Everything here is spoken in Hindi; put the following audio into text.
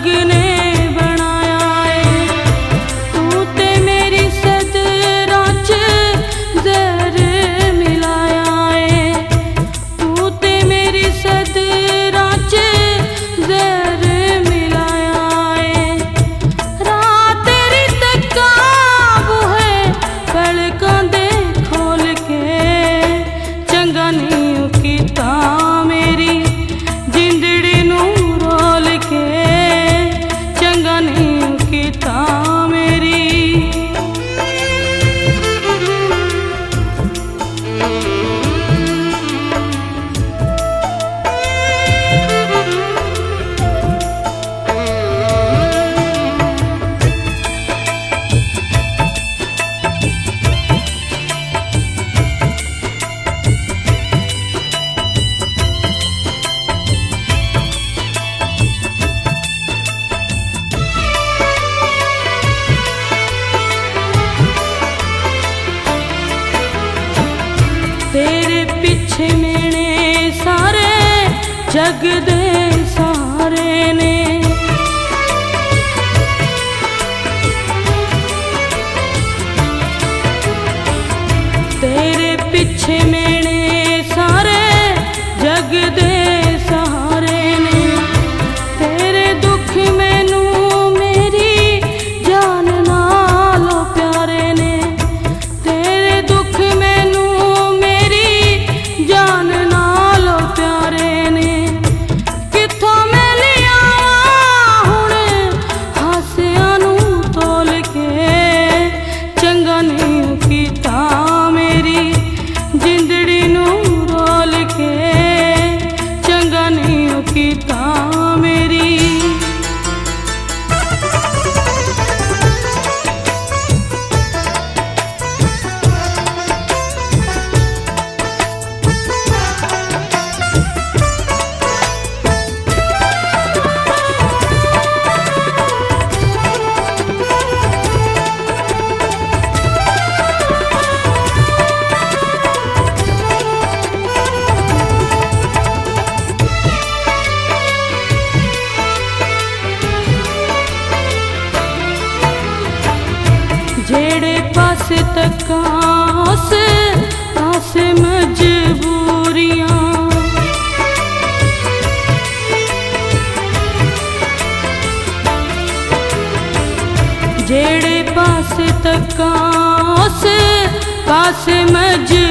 जग ने बनाया है। तू ते मेरी सदरा च जहर मिलाया है। तू ते मेरी सदरा च जहर मिलाया है। रात तेरी तक्का बूहे पलकां दे खोल के, चंगा नहीं कीता मेरी जिंदड़ी नूं रोल के, चंगा नहीं कीता मेरी। तेरे पिछे मेने सारे जग दे सारे ने। तेरे पिछे मेने सारे जग दे सहारे ने। तेरे दुख मैनू मेरी जान नालों प्यारे ने। तेरे दुख मैनू मेरी जान नालों प्यारे ने। किथों मैं लिया हुण हासियां नू तोल के, चंगा नहीं कीता मेरी जिंदड़ी नू रोल के, चंगा नहीं कीता मेरी। जेड़े पासे तक्का उस पासे मजबूरियां। जेड़े पासे तक्का उस पासे मजबूरियां।